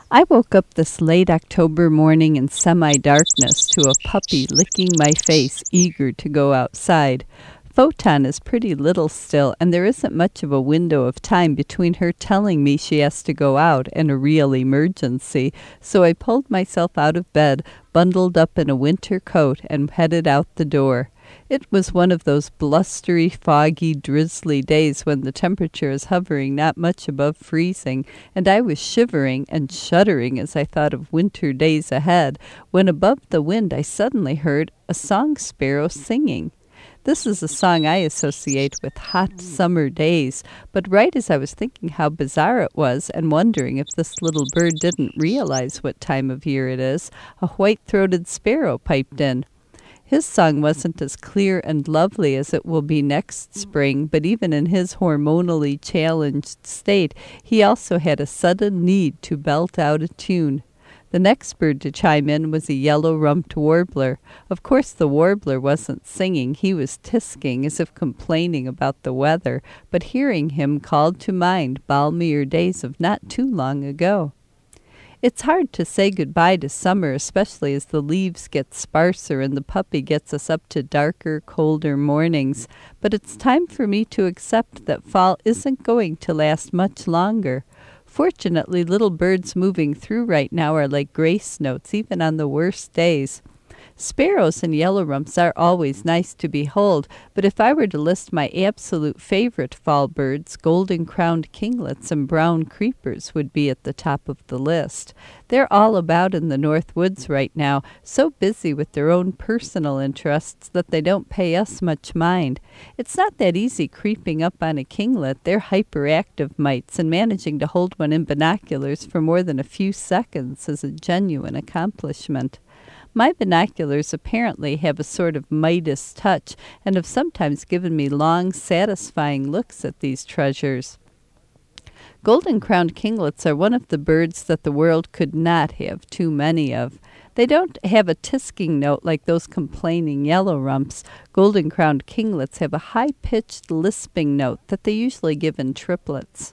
I woke up this late October morning in semi-darkness to a puppy licking my face, eager to go outside. Photon is pretty little still, and there isn't much of a window of time between her telling me she has to go out and a real emergency, so I pulled myself out of bed, bundled up in a winter coat, and headed out the door. It was one of those blustery, foggy, drizzly days when the temperature is hovering not much above freezing, and I was shivering and shuddering as I thought of winter days ahead, when above the wind I suddenly heard a song sparrow singing. This is a song I associate with hot summer days, but right as I was thinking how bizarre it was and wondering if this little bird didn't realize what time of year it is, a white-throated sparrow piped in. His song wasn't as clear and lovely as it will be next spring, but even in his hormonally challenged state, he also had a sudden need to belt out a tune. The next bird to chime in was a yellow-rumped warbler. Of course the warbler wasn't singing, he was tisking as if complaining about the weather, but hearing him called to mind balmier days of not too long ago. It's hard to say goodbye to summer, especially as the leaves get sparser and the puppy gets us up to darker, colder mornings, but it's time for me to accept that fall isn't going to last much longer. Fortunately, little birds moving through right now are like grace notes, even on the worst days. Sparrows and yellow-rumps are always nice to behold, but if I were to list my absolute favorite fall birds, golden-crowned kinglets and brown creepers would be at the top of the list. They're all about in the north woods right now, so busy with their own personal interests that they don't pay us much mind. It's not that easy creeping up on a kinglet. They're hyperactive mites, and managing to hold one in binoculars for more than a few seconds is a genuine accomplishment. My binoculars apparently have a sort of Midas touch and have sometimes given me long, satisfying looks at these treasures. Golden-crowned kinglets are one of the birds that the world could not have too many of. They don't have a tisking note like those complaining yellow-rumps. Golden-crowned kinglets have a high-pitched lisping note that they usually give in triplets.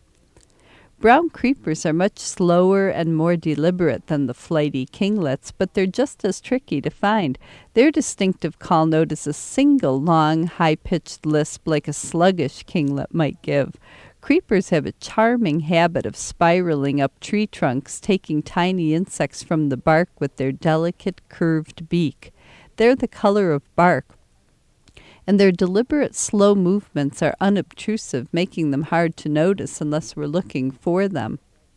Brown creepers are much slower and more deliberate than the flighty kinglets, but they're just as tricky to find. Their distinctive call note is a single long, high-pitched lisp like a sluggish kinglet might give. Creepers have a charming habit of spiraling up tree trunks, taking tiny insects from the bark with their delicate, curved beak. They're the color of bark, and their deliberate, slow movements are unobtrusive, making them hard to notice unless we're looking for them.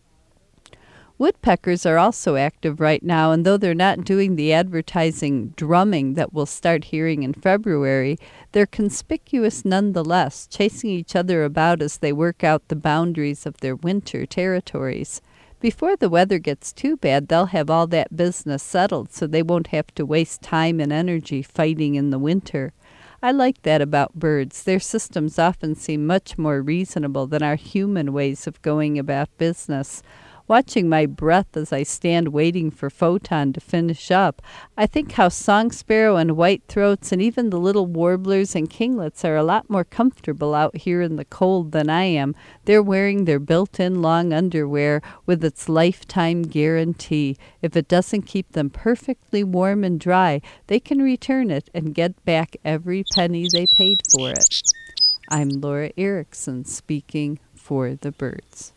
Woodpeckers are also active right now, and though they're not doing the advertising drumming that we'll start hearing in February, they're conspicuous nonetheless, chasing each other about as they work out the boundaries of their winter territories. Before the weather gets too bad, they'll have all that business settled, so they won't have to waste time and energy fighting in the winter. I like that about birds. Their systems often seem much more reasonable than our human ways of going about business. Watching my breath as I stand waiting for Photon to finish up, I think how song sparrow and white-throats and even the little warblers and kinglets are a lot more comfortable out here in the cold than I am. They're wearing their built-in long underwear with its lifetime guarantee. If it doesn't keep them perfectly warm and dry, they can return it and get back every penny they paid for it. I'm Laura Erickson speaking for the birds.